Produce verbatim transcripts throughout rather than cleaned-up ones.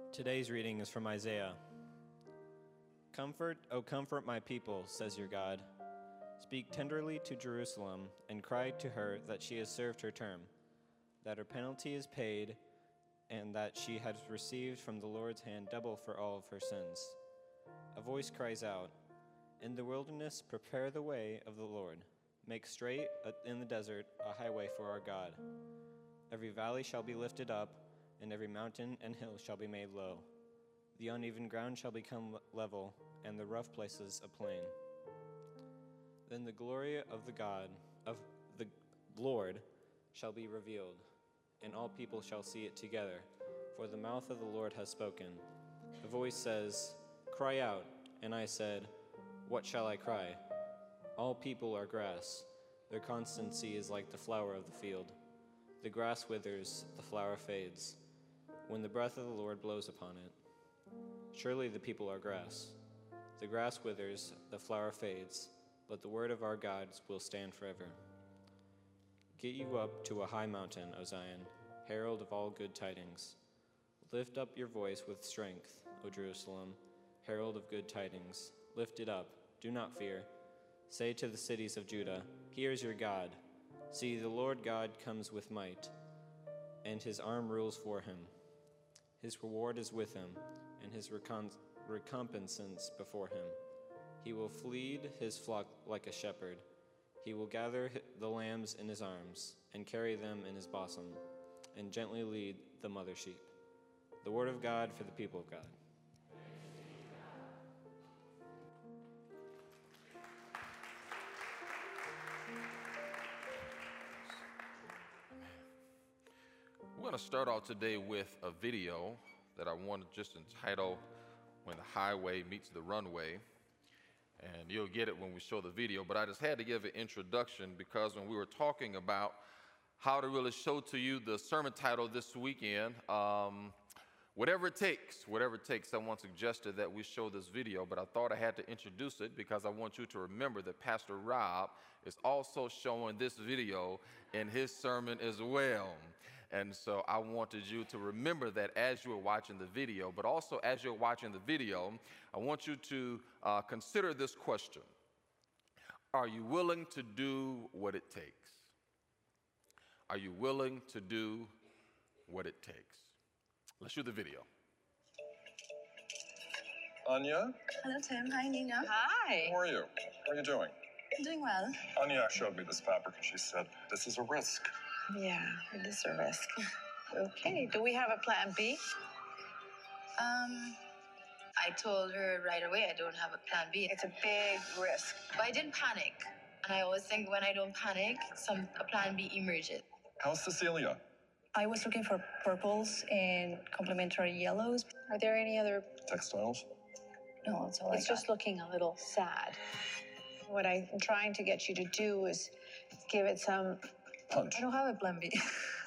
Today's reading is from Isaiah. Comfort, O comfort my people, says your God. Speak tenderly to Jerusalem and cry to her that she has served her term, that her penalty is paid, and that she has received from the Lord's hand double for all of her sins. A voice cries out, in the wilderness prepare the way of the Lord. Make straight in the desert a highway for our God. Every valley shall be lifted up, and every mountain and hill shall be made low. The uneven ground shall become level, and the rough places a plain. Then the glory of the God, of the Lord, shall be revealed, and all people shall see it together, for the mouth of the Lord has spoken. The voice says, cry out, and I said, what shall I cry? All people are grass. Their constancy is like the flower of the field. The grass withers, the flower fades, when the breath of the Lord blows upon it. Surely the people are grass. The grass withers, the flower fades, but the word of our God will stand forever. Get you up to a high mountain, O Zion, herald of all good tidings. Lift up your voice with strength, O Jerusalem, herald of good tidings. Lift it up, do not fear. Say to the cities of Judah, here is your God. See, the Lord God comes with might, and his arm rules for him. His reward is with him, and his recon- recompense before him. He will feed his flock like a shepherd. He will gather the lambs in his arms, and carry them in his bosom, and gently lead the mother sheep. The word of God for the people of God. We're going to start off today with a video that I want to just entitle When the Highway Meets the Runway. And you'll get it when we show the video, but I just had to give an introduction because when we were talking about how to really show to you the sermon title this weekend, um, whatever it takes, whatever it takes, someone suggested that we show this video, but I thought I had to introduce it because I want you to remember that Pastor Rob is also showing this video in his sermon as well. And so I wanted you to remember that as you are watching the video, but also as you're watching the video, I want you to uh, consider this question. Are you willing to do what it takes? Are you willing to do what it takes? Let's shoot the video. Anya? Hello, Tim. Hi, Nina. Hi. How are you? How are you doing? I'm doing well. Anya showed me this fabric and she said, this is a risk. Yeah, it is a risk. Okay, do we have a plan B? Um, I told her right away I don't have a plan B. It's a big risk. But I didn't panic. And I always think when I don't panic, some a plan B emerges. How's Cecilia? I was looking for purples and complementary yellows. Are there any other? Textiles? No, that's all It's I got. just looking a little sad. What I'm trying to get you to do is give it some... Punch. I don't have a plan B.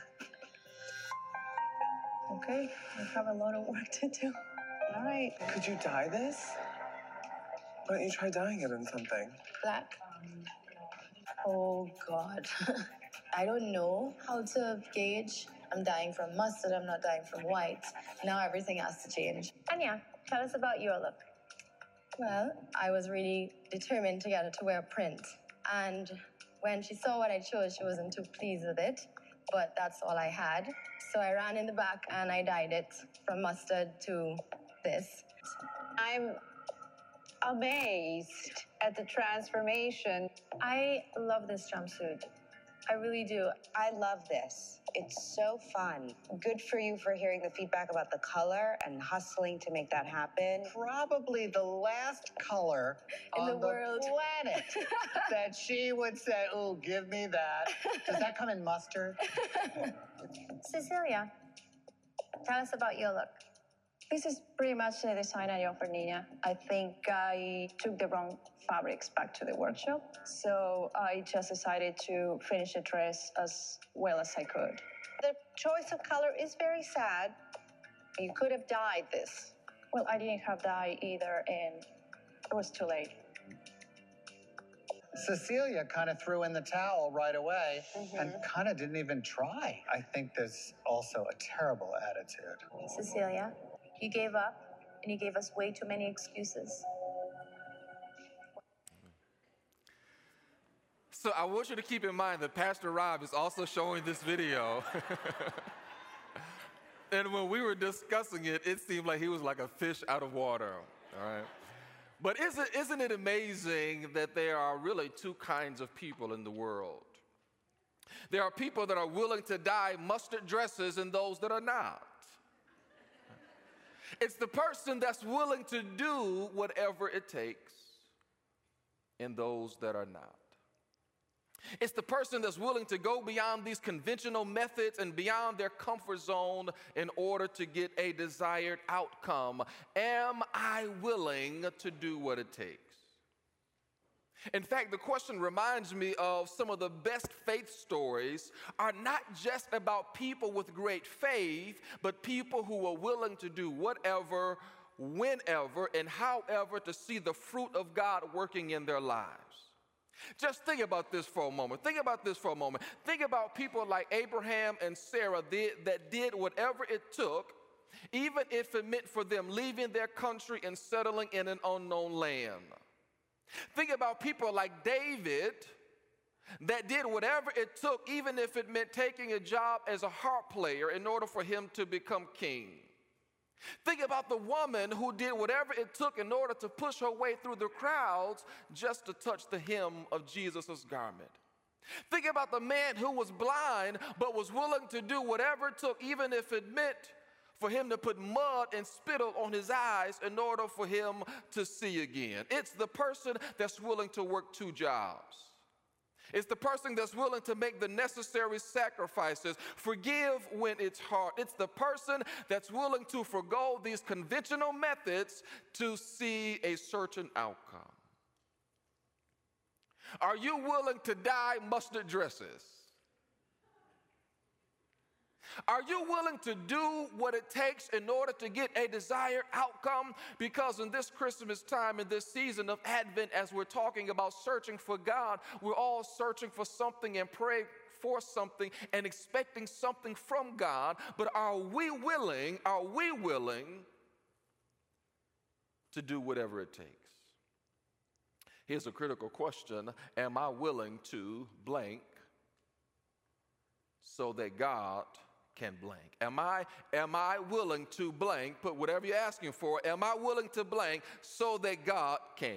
Okay, I have a lot of work to do. All right. Could you dye this? Why don't you try dyeing it in something? Black. Oh, God. I don't know how to gauge. I'm dying from mustard. I'm not dying from white. Now everything has to change. Anya, tell us about your look. Well, I was really determined to get her to wear print. And when she saw what I chose, she wasn't too pleased with it. But that's all I had. So I ran in the back and I dyed it from mustard to this. I'm amazed at the transformation. I love this jumpsuit. I really do. I love this. It's so fun. Good for you for hearing the feedback about the color and hustling to make that happen. Probably the last color In on the the, world. planet that she would say, oh, give me that. Does that come in mustard? Cecilia, tell us about your look. This is pretty much the design I offered Nina. I think I took the wrong fabrics back to the workshop, so I just decided to finish the dress as well as I could. The choice of color is very sad. You could have dyed this. Well, I didn't have dye either, and it was too late. Cecilia kind of threw in the towel right away Mm-hmm. and kind of didn't even try. I think there's also a terrible attitude. Cecilia, You gave up, and you gave us way too many excuses. So I want you to keep in mind that Pastor Rob is also showing this video. And when we were discussing it, it seemed like he was like a fish out of water, all right? But isn't, isn't it amazing that there are really two kinds of people in the world? There are people that are willing to dye mustard dresses and those that are not. It's the person that's willing to do whatever it takes and those that are not. It's the person that's willing to go beyond these conventional methods and beyond their comfort zone in order to get a desired outcome. Am I willing to do what it takes? In fact, the question reminds me of some of the best faith stories are not just about people with great faith, but people who are willing to do whatever, whenever, and however to see the fruit of God working in their lives. Just think about this for a moment. Think about this for a moment. Think about people like Abraham and Sarah did, that did whatever it took, even if it meant for them leaving their country and settling in an unknown land. Think about people like David that did whatever it took, even if it meant taking a job as a harp player in order for him to become king. Think about the woman who did whatever it took in order to push her way through the crowds just to touch the hem of Jesus' garment. Think about the man who was blind but was willing to do whatever it took, even if it meant for him to put mud and spittle on his eyes in order for him to see again. It's the person that's willing to work two jobs. It's the person that's willing to make the necessary sacrifices, forgive when it's hard. It's the person that's willing to forgo these conventional methods to see a certain outcome. Are you willing to dye mustard dresses? Are you willing to do what it takes in order to get a desired outcome? Because in this Christmas time, in this season of Advent, as we're talking about searching for God, we're all searching for something and praying for something and expecting something from God. But are we willing, are we willing to do whatever it takes? Here's a critical question. Am I willing to blank so that God can blank? Am I, am I willing to blank, put whatever you're asking for, am I willing to blank so that God can?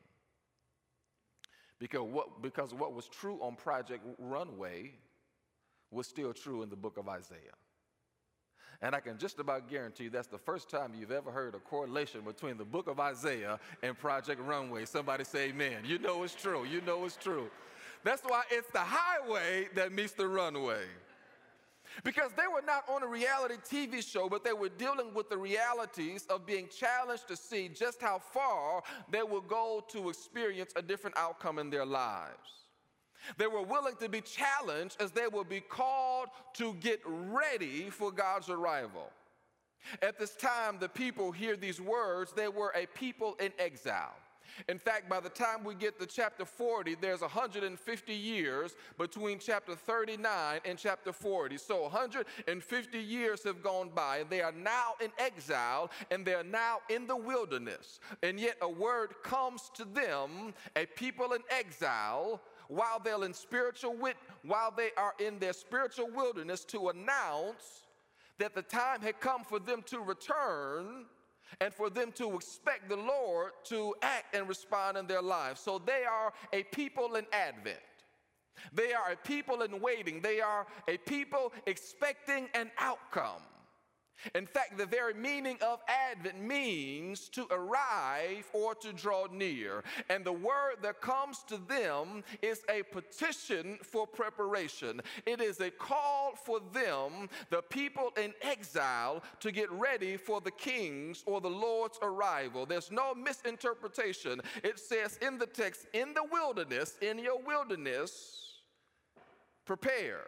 Because what, because what was true on Project Runway was still true in the book of Isaiah. And I can just about guarantee you that's the first time you've ever heard a correlation between the book of Isaiah and Project Runway. Somebody say amen. You know it's true. You know it's true. That's why it's the highway that meets the runway. Because they were not on a reality T V show, but they were dealing with the realities of being challenged to see just how far they will go to experience a different outcome in their lives. They were willing to be challenged as they would be called to get ready for God's arrival. At this time, the people hear these words, they were a people in exile. In fact, by the time we get to chapter forty, there's one hundred fifty years between chapter thirty-nine and chapter forty. So one hundred fifty years have gone by, and they are now in exile, and they are now in the wilderness. And yet a word comes to them, a people in exile, while they're in spiritual wit, while they are in their spiritual wilderness, to announce that the time had come for them to return and for them to expect the Lord to act and respond in their lives. So they are a people in Advent. They are a people in waiting. They are a people expecting an outcome. In fact, the very meaning of Advent means to arrive or to draw near. And the word that comes to them is a petition for preparation. It is a call for them, the people in exile, to get ready for the King's or the Lord's arrival. There's no misinterpretation. It says in the text, in the wilderness, in your wilderness, prepare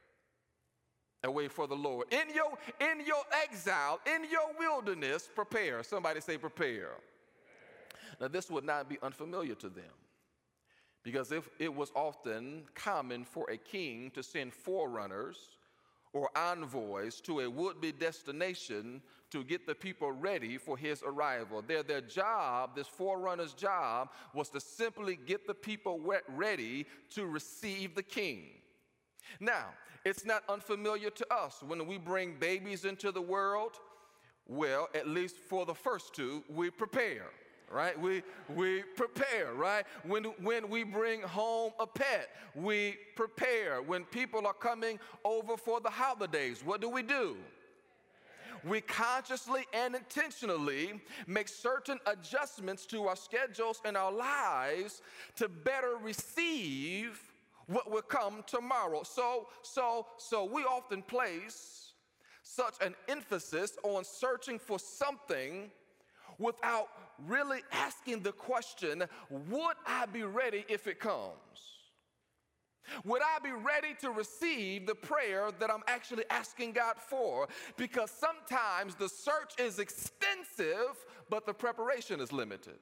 a way for the Lord. In your, in your exile, in your wilderness, prepare. Somebody say prepare. Now this would not be unfamiliar to them, because if it was often common for a king to send forerunners or envoys to a would-be destination to get the people ready for his arrival. Their, their job, this forerunner's job, was to simply get the people ready to receive the king. Now, it's not unfamiliar to us when we bring babies into the world. Well, at least for the first two, we prepare. Right? We, we prepare, right? When, when we bring home a pet, we prepare. When people are coming over for the holidays, what do we do? We consciously and intentionally make certain adjustments to our schedules and our lives to better receive what will come tomorrow. So, so, so we often place such an emphasis on searching for something without really asking the question, would I be ready if it comes? Would I be ready to receive the prayer that I'm actually asking God for? Because sometimes the search is extensive, but the preparation is limited.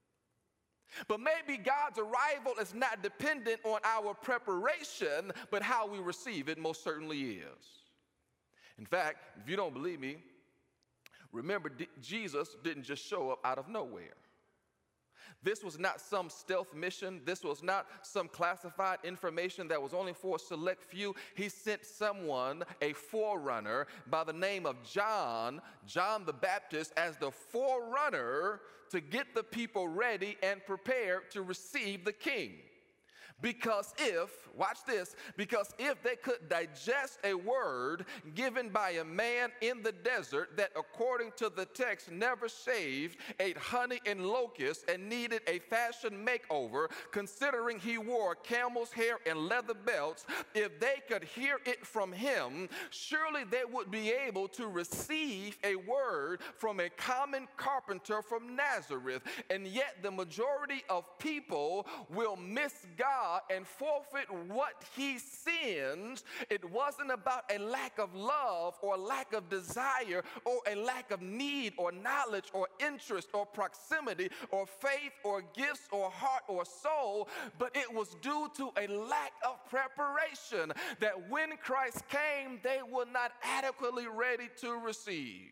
But maybe God's arrival is not dependent on our preparation, but how we receive it most certainly is. In fact, if you don't believe me, remember, D- Jesus didn't just show up out of nowhere. This was not some stealth mission. This was not some classified information that was only for a select few. He sent someone, a forerunner, by the name of John, John the Baptist, as the forerunner to get the people ready and prepared to receive the king. Because if, watch this, because if they could digest a word given by a man in the desert that according to the text never shaved, ate honey and locusts, and needed a fashion makeover, considering he wore camel's hair and leather belts, if they could hear it from him, surely they would be able to receive a word from a common carpenter from Nazareth. And yet the majority of people will miss God and forfeit what he sends. It wasn't about a lack of love or lack of desire or a lack of need or knowledge or interest or proximity or faith or gifts or heart or soul, but it was due to a lack of preparation that when Christ came, they were not adequately ready to receive.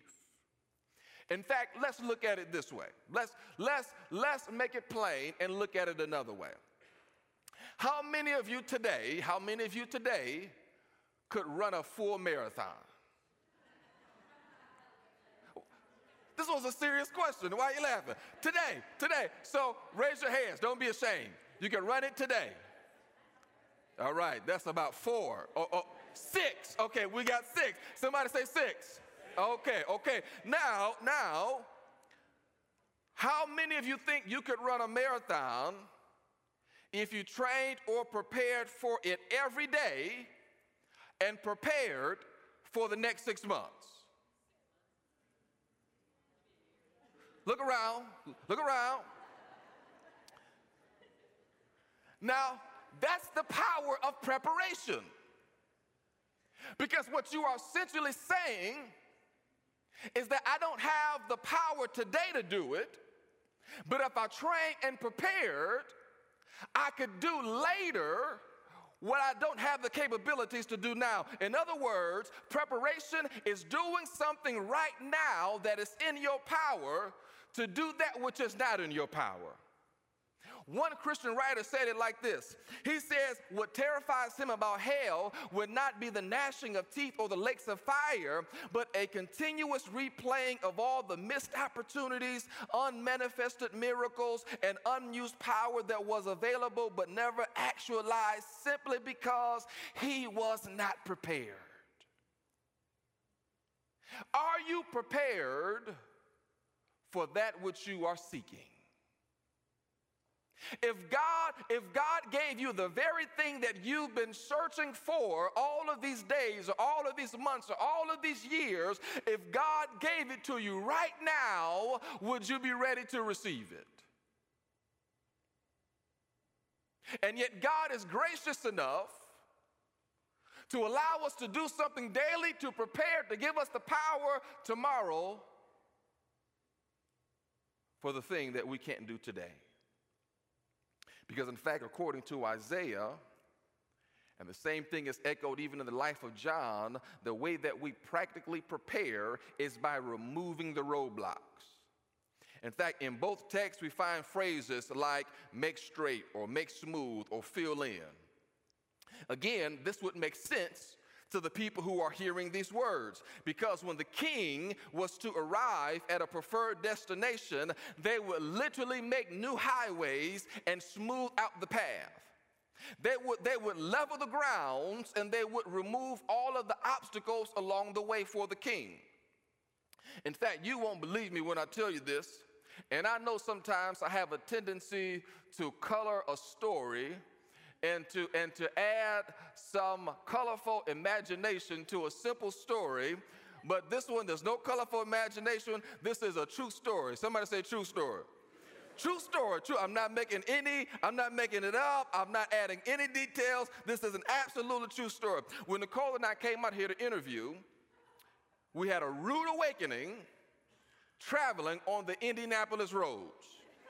In fact, let's look at it this way. Let's, let's, let's make it plain and look at it another way. How many of you today, how many of you today could run a full marathon? This was a serious question. Why are you laughing? Today, today. So raise your hands. Don't be ashamed. You can run it today. All right, that's about four. Oh, oh, six. Okay, we got six. Somebody say six. Okay, okay. Now, now, how many of you think you could run a marathon if you trained or prepared for it every day and prepared for the next six months? Look around, look around. Now, that's the power of preparation. Because what you are essentially saying is that I don't have the power today to do it, but if I trained and prepared, I could do later what I don't have the capabilities to do now. In other words, preparation is doing something right now that is in your power to do that which is not in your power. One Christian writer said it like this. He says, what terrifies him about hell would not be the gnashing of teeth or the lakes of fire, but a continuous replaying of all the missed opportunities, unmanifested miracles, and unused power that was available but never actualized simply because he was not prepared. Are you prepared for that which you are seeking? If God, if God gave you the very thing that you've been searching for all of these days or all of these months or all of these years, if God gave it to you right now, would you be ready to receive it? And yet God is gracious enough to allow us to do something daily to prepare, to give us the power tomorrow for the thing that we can't do today. Because in fact, according to Isaiah, And the same thing is echoed even in the life of John. The way that we practically prepare is by removing the roadblocks. In fact, in both texts, we find phrases like make straight or make smooth or fill in. Again, this would make sense to the people who are hearing these words, because when the king was to arrive at a preferred destination, they would literally make new highways and smooth out the path. They would, they would level the grounds, and they would remove all of the obstacles along the way for the king. In fact, you won't believe me when I tell you this, and I know sometimes I have a tendency to color a story and to, and to add some colorful imagination to a simple story, but this one, there's no colorful imagination. This is a true story. Somebody say true story. True story, true. I'm not making any, I'm not making it up. I'm not adding any details. This is an absolutely true story. When Nicole and I came out here to interview, we had a rude awakening traveling on the Indianapolis roads.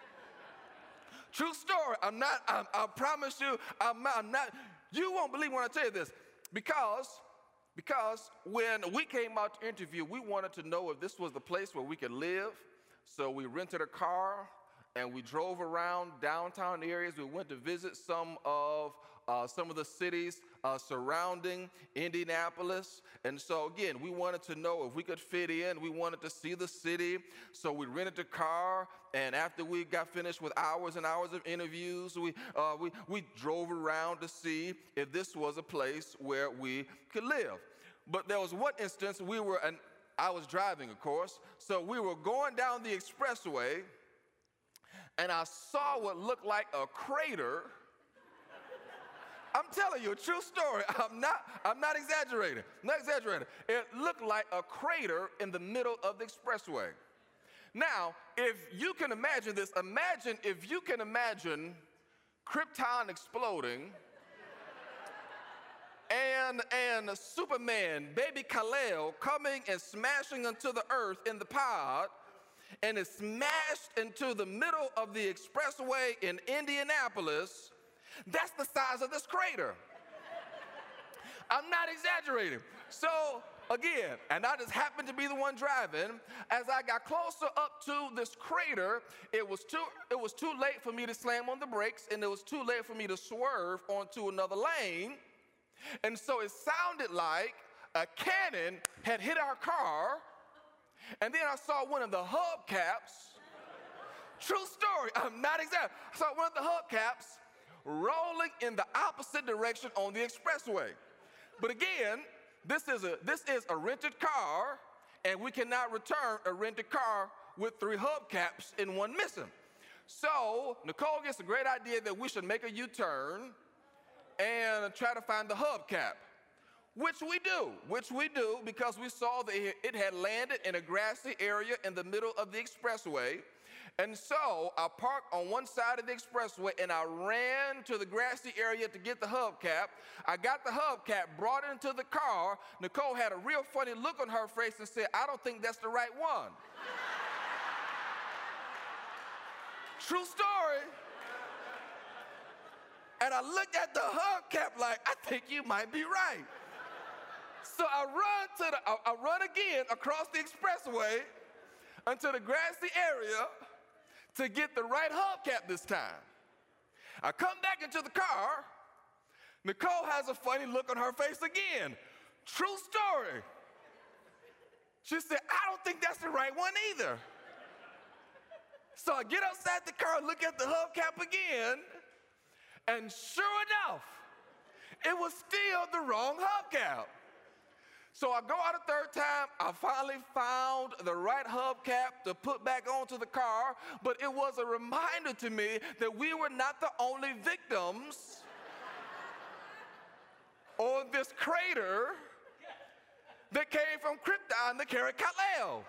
True story. I'm not, I'm, I promise you, I'm not, I'm not, you won't believe when I tell you this. Because, because when we came out to interview, we wanted to know if this was the place where we could live. So we rented a car and we drove around downtown areas. We went to visit some of uh, some of the cities uh, surrounding Indianapolis. And so again, we wanted to know if we could fit in. We wanted to see the city. So we rented a car, and after we got finished with hours and hours of interviews, we, uh, we, we drove around to see if this was a place where we could live. But there was one instance we were, and I was driving, of course, so we were going down the expressway, and I saw what looked like a crater. I'm telling you a true story. I'm not, I'm not exaggerating. Not exaggerating. It looked like a crater in the middle of the expressway. Now, if you can imagine this, imagine if you can imagine Krypton exploding and, and Superman, baby Kal-El, coming and smashing into the earth in the pod, and is smashed into the middle of the expressway in Indianapolis. That's the size of this crater. I'm not exaggerating. So again, and I just happened to be the one driving, as I got closer up to this crater, it was too, it was too late for me to slam on the brakes, and it was too late for me to swerve onto another lane. And so it sounded like a cannon had hit our car. And then I saw one of the hubcaps, true story, I'm not exaggerating, I saw one of the hubcaps rolling in the opposite direction on the expressway. But again, this is a, this is a rented car, and we cannot return a rented car with three hubcaps and one missing. So Nicole gets a great idea that we should make a U-turn and try to find the hubcap. Which we do, which we do because we saw that it had landed in a grassy area in the middle of the expressway. And so I parked on one side of the expressway and I ran to the grassy area to get the hubcap. I got the hubcap, brought it into the car. Nicole had a real funny look on her face and said, "I don't think that's the right one." True story. And I looked at the hubcap like, I think you might be right. So I run to the, I, I run again across the expressway into the grassy area to get the right hubcap this time. I come back into the car. Nicole has a funny look on her face again. True story. She said, "I don't think that's the right one either." So I get outside the car, look at the hubcap again, and sure enough, it was still the wrong hubcap. So I go out a third time, I finally found the right hubcap to put back onto the car, but it was a reminder to me that we were not the only victims on this crater that came from Krypton to carry Kal-El.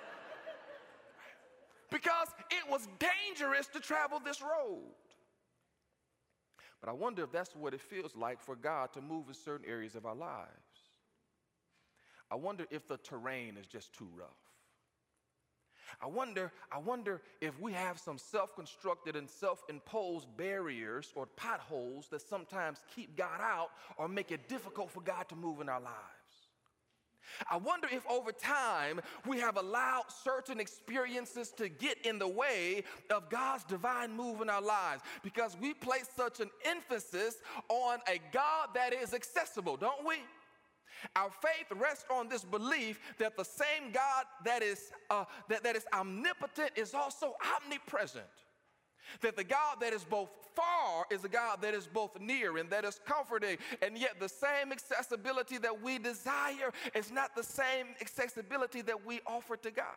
Because it was dangerous to travel this road. But I wonder if that's what it feels like for God to move in certain areas of our lives. I wonder if the terrain is just too rough. I wonder, I wonder if we have some self-constructed and self-imposed barriers or potholes that sometimes keep God out or make it difficult for God to move in our lives. I wonder if over time we have allowed certain experiences to get in the way of God's divine move in our lives because we place such an emphasis on a God that is accessible, don't we? Our faith rests on this belief that the same God that is, uh, that, that is omnipotent is also omnipresent. That the God that is both far is a God that is both near and that is comforting. And yet the same accessibility that we desire is not the same accessibility that we offer to God.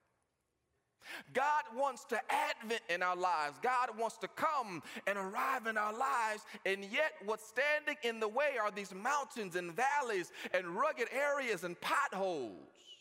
God wants to advent in our lives. God wants to come and arrive in our lives. And yet what's standing in the way are these mountains and valleys and rugged areas and potholes.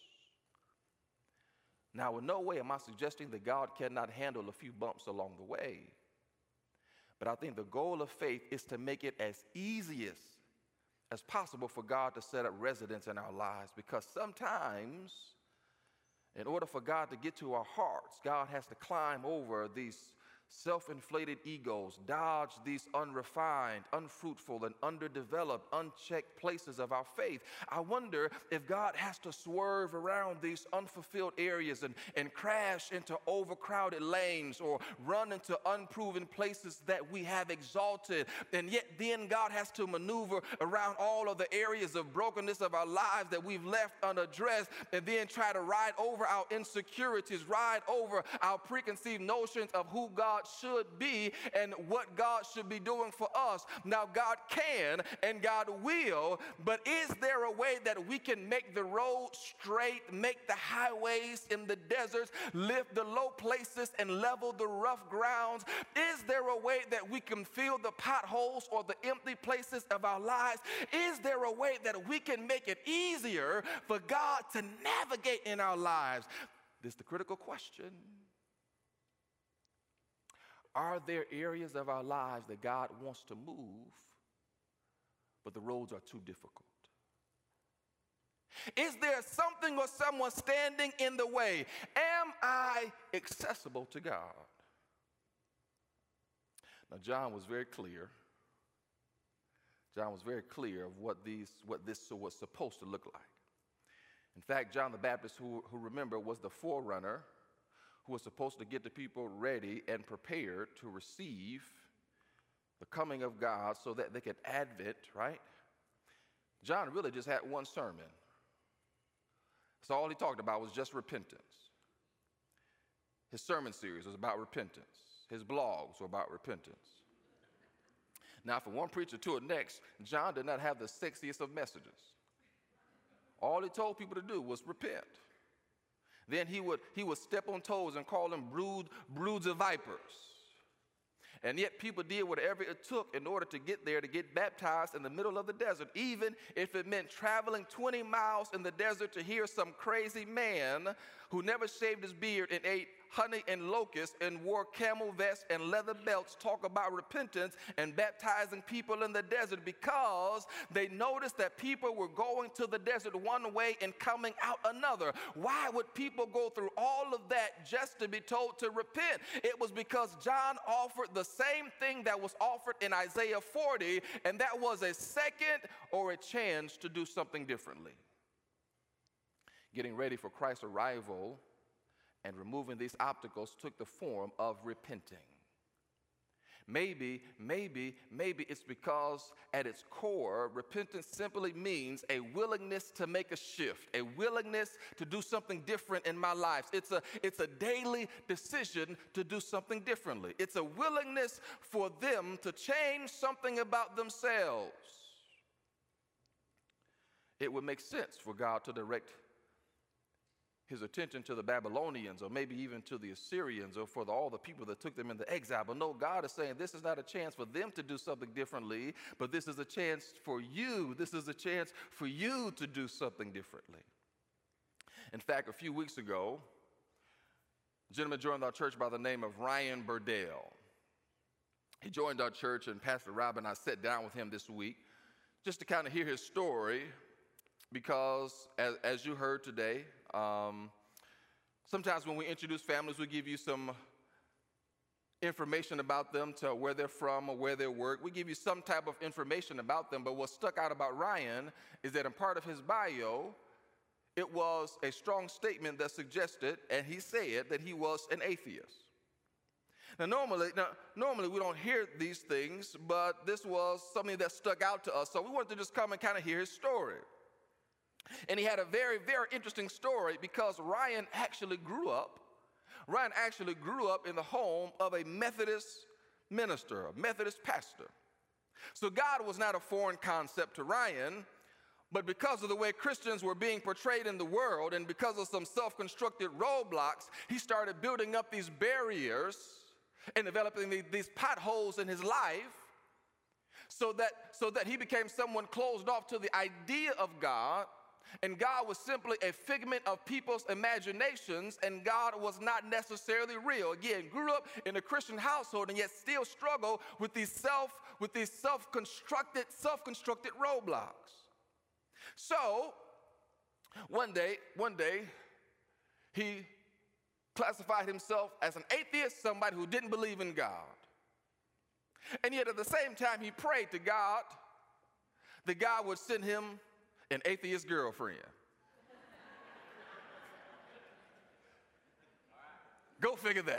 Now, in no way am I suggesting that God cannot handle a few bumps along the way. But I think the goal of faith is to make it as easy as, as possible for God to set up residence in our lives. Because sometimes, in order for God to get to our hearts, God has to climb over these self-inflated egos, dodge these unrefined, unfruitful, and underdeveloped, unchecked places of our faith. I wonder if God has to swerve around these unfulfilled areas and, and crash into overcrowded lanes or run into unproven places that we have exalted. And yet then God has to maneuver around all of the areas of brokenness of our lives that we've left unaddressed and then try to ride over our insecurities, ride over our preconceived notions of who God should be and what God should be doing for us. Now, God can and God will, but is there a way that we can make the road straight, make the highways in the deserts, lift the low places and level the rough grounds? Is there a way that we can fill the potholes or the empty places of our lives? Is there a way that we can make it easier for God to navigate in our lives? This is the critical question. Are there areas of our lives that God wants to move, but the roads are too difficult? Is there something or someone standing in the way? Am I accessible to God? Now, John was very clear. John was very clear of what, these, what this was supposed to look like. In fact, John the Baptist, who, who remember, was the forerunner who was supposed to get the people ready and prepared to receive the coming of God so that they could advent, right? John really just had one sermon. So all he talked about was just repentance. His sermon series was about repentance. His blogs were about repentance. Now, from one preacher to the next, John did not have the sexiest of messages. All he told people to do was repent. Then he would, he would step on toes and call them brood, broods of vipers. And yet people did whatever it took in order to get there, to get baptized in the middle of the desert, even if it meant traveling twenty miles in the desert to hear some crazy man who never shaved his beard and ate honey and locusts and wore camel vests and leather belts talk about repentance and baptizing people in the desert, because they noticed that people were going to the desert one way and coming out another. Why would people go through all of that just to be told to repent? It was because John offered the same thing that was offered in Isaiah forty, and that was a second or a chance to do something differently. Getting ready for Christ's arrival and removing these obstacles took the form of repenting. Maybe, maybe, maybe it's because at its core, repentance simply means a willingness to make a shift, a willingness to do something different in my life. It's a, it's a daily decision to do something differently. It's a willingness for them to change something about themselves. It would make sense for God to direct his attention to the Babylonians, or maybe even to the Assyrians, or for the, all the people that took them into exile. But no, God is saying this is not a chance for them to do something differently, but this is a chance for you. This is a chance for you to do something differently. In fact, a few weeks ago, a gentleman joined our church by the name of Ryan Burdell. He joined our church, and Pastor Rob and I sat down with him this week just to kind of hear his story, because as, as you heard today, Um, Sometimes when we introduce families, we give you some information about them, to where they're from or where they work. We give you some type of information about them, but what stuck out about Ryan is that in part of his bio, it was a strong statement that suggested, and he said, that he was an atheist. Now normally, now, normally we don't hear these things, but this was something that stuck out to us, so we wanted to just come and kind of hear his story. And he had a very, very interesting story because Ryan actually grew up, Ryan actually grew up in the home of a Methodist minister, a Methodist pastor. So God was not a foreign concept to Ryan, but because of the way Christians were being portrayed in the world and because of some self-constructed roadblocks, he started building up these barriers and developing these potholes in his life so that, so that he became someone closed off to the idea of God. And God was simply a figment of people's imaginations, and God was not necessarily real. Again, grew up in a Christian household and yet still struggle with these self, with these self-constructed, self-constructed roadblocks. So, one day, one day, he classified himself as an atheist, somebody who didn't believe in God. And yet at the same time, he prayed to God that God would send him an atheist girlfriend. Go figure that.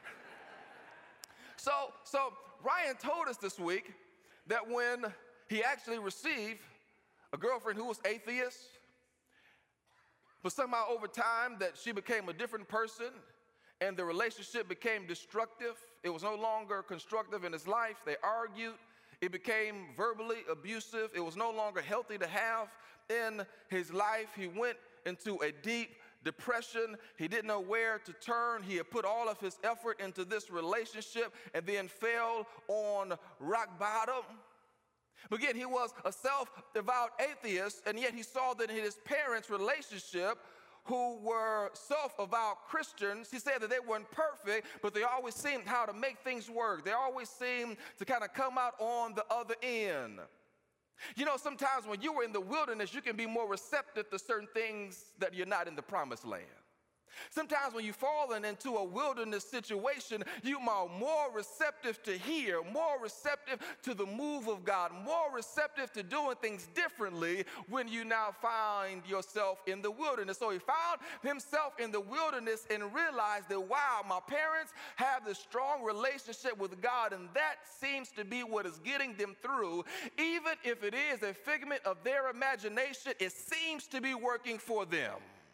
So, so Ryan told us this week that when he actually received a girlfriend who was atheist, but somehow over time that she became a different person and the relationship became destructive. It was no longer constructive in his life. They argued. It became verbally abusive. It was no longer healthy to have in his life. He went into a deep depression. He didn't know where to turn. He had put all of his effort into this relationship and then fell on rock bottom. But again, he was a self-devout atheist, and yet he saw that in his parents' relationship, who were self-avowed Christians, he said that they weren't perfect, but they always seemed how to make things work. They always seemed to kind of come out on the other end. You know, sometimes when you were in the wilderness, you can be more receptive to certain things that you're not in the promised land. Sometimes when you've fallen into a wilderness situation, you are more receptive to hear, more receptive to the move of God, more receptive to doing things differently when you now find yourself in the wilderness. So he found himself in the wilderness and realized that, wow, my parents have this strong relationship with God, and that seems to be what is getting them through. Even if it is a figment of their imagination, it seems to be working for them.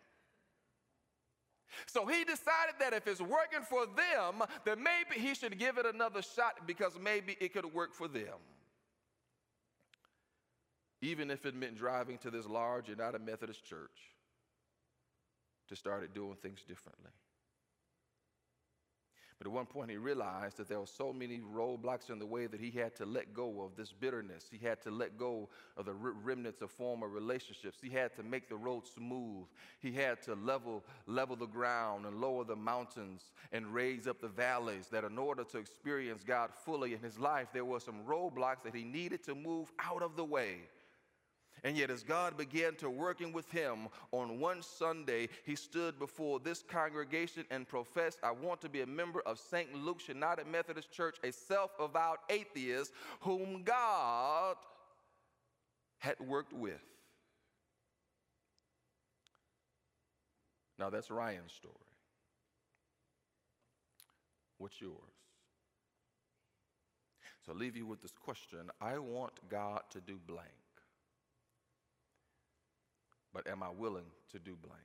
So he decided that if it's working for them, then maybe he should give it another shot because maybe it could work for them. Even if it meant driving to this large United Methodist church to start doing things differently. But at one point he realized that there were so many roadblocks in the way that he had to let go of this bitterness. He had to let go of the remnants of former relationships. He had to make the road smooth. He had to level, level the ground and lower the mountains and raise up the valleys, that in order to experience God fully in his life, there were some roadblocks that he needed to move out of the way. And yet as God began to working with him, on one Sunday, he stood before this congregation and professed, I want to be a member of Saint Luke's United Methodist Church, a self-avowed atheist whom God had worked with. Now that's Ryan's story. What's yours? So I'll leave you with this question. I want God to do blank. But am I willing to do blank?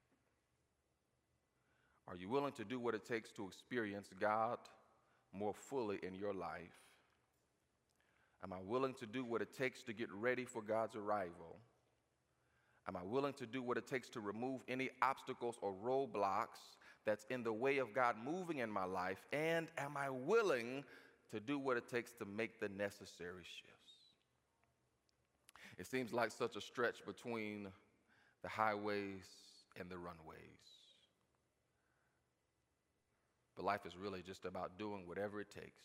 Are you willing to do what it takes to experience God more fully in your life? Am I willing to do what it takes to get ready for God's arrival? Am I willing to do what it takes to remove any obstacles or roadblocks that's in the way of God moving in my life? And am I willing to do what it takes to make the necessary shifts? It seems like such a stretch between the highways and the runways. But life is really just about doing whatever it takes.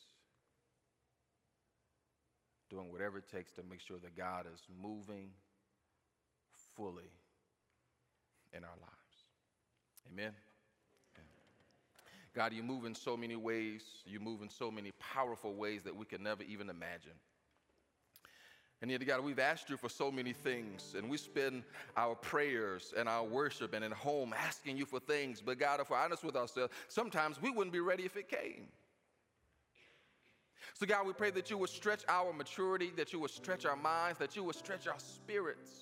Doing whatever it takes to make sure that God is moving fully in our lives. Amen. God, you move in so many ways. You move in so many powerful ways that we can never even imagine. And yet, God, we've asked you for so many things, and we spend our prayers and our worship and at home asking you for things. But God, if we're honest with ourselves, sometimes we wouldn't be ready if it came. So God, we pray that you would stretch our maturity, that you would stretch our minds, that you would stretch our spirits,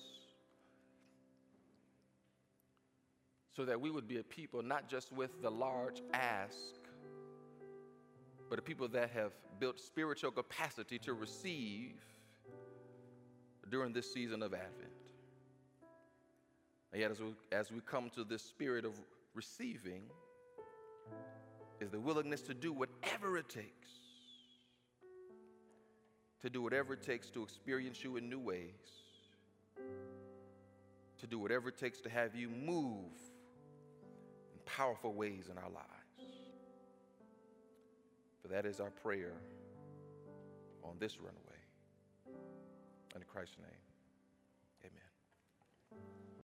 so that we would be a people not just with the large ask, but a people that have built spiritual capacity to receive during this season of Advent. And yet, as we, as we come to this spirit of receiving, is the willingness to do whatever it takes, to do whatever it takes to experience you in new ways, to do whatever it takes to have you move in powerful ways in our lives. For that is our prayer on this runway. In Christ's name.